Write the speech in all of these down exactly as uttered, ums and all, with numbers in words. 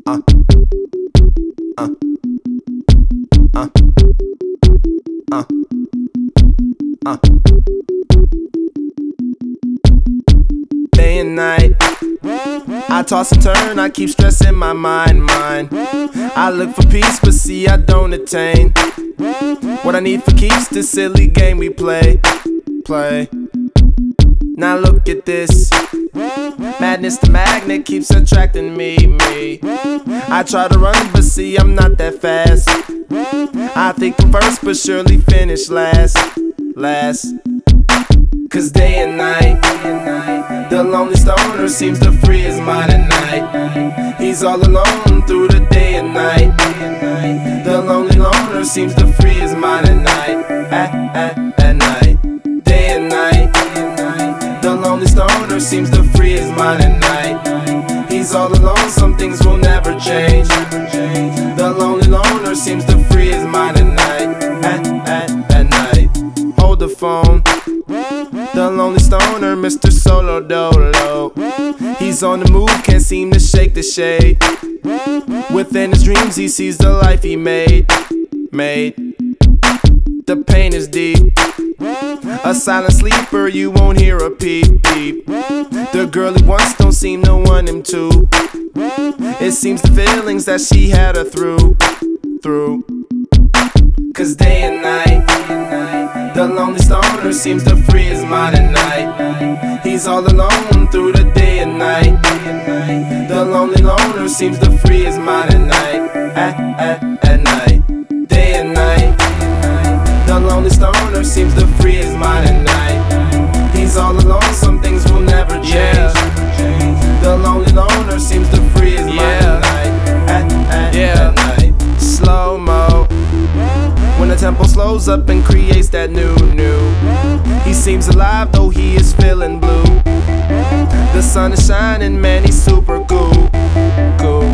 Uh, uh, uh, uh, uh. Day and night, I toss and turn, I keep stressing my mind, mind. I look for peace, but see I don't attain what I need for keeps this silly game we play, play. Now look at this, madness the magnet keeps attracting me, me. I try to run, but see I'm not that fast. I think I'm first, but surely finish last, last. Cause day and night, the lonely stoner seems to free his mind at night. He's all alone through the day and night. The lonely loner seems to free his mind at night, at, at, at night. Day and night, the lonely stoner seems to free his mind at night. He's all alone, some things will never change. The lonely loner seems to free his mind at night, at, at, at night. Hold the phone, the lonely stoner, Mister Solo Dolo. He's on the move, can't seem to shake the shade. Within his dreams he sees the life he made, made. The pain is deep, a silent sleeper, you won't hear a peep, peep. The girl he wants don't seem to want him to. It seems the feelings that she had her through, through. Cause day and night, the lonely stoner seems to free his mind at night. He's all alone through the day and night. The lonely loner seems to free his mind at night, at, at, at night. Day and night, the lonely stoner seems to free his mind at night. He's all alone, some things will never change. Yeah. The lonely loner seems to free his mind yeah. at night, at, at, yeah. at night. Slow-mo, when the tempo slows up and creates that new, new. He seems alive though he is feeling blue. The sun is shining, man, he's super cool, cool.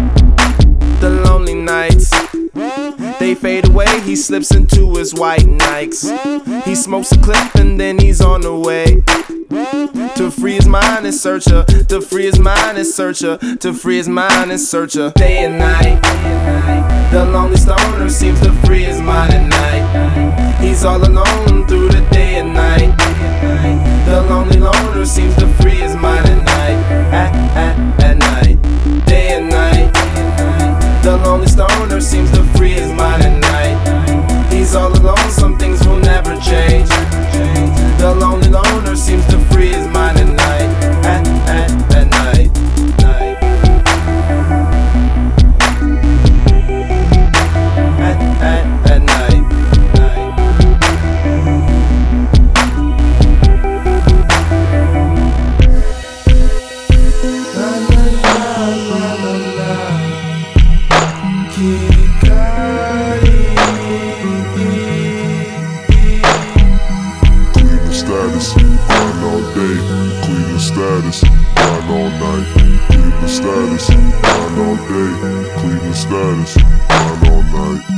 The lonely nights, they fade away, he slips into his white Nikes. He smokes a clip and then he's on the way to free his mind and search her, to free his mind and search her, to free his mind and search her. Day and night, the lonely stoner seems to free his mind at night. He's all alone through the day and night. The lonely loner seems to free his mind at night, at, at, at night. Day and night, the lonely stoner seems to free his mind at night. He's all alone, some things will never change. The lonely loner seems to free his mind at night, at, at, at night, night. At, at, at night, night. La, la, la, la, la, la. Cleveland status, grind all day. Cleveland status, grind all night. Cleveland status, grind all day. Cleveland status, grind all night.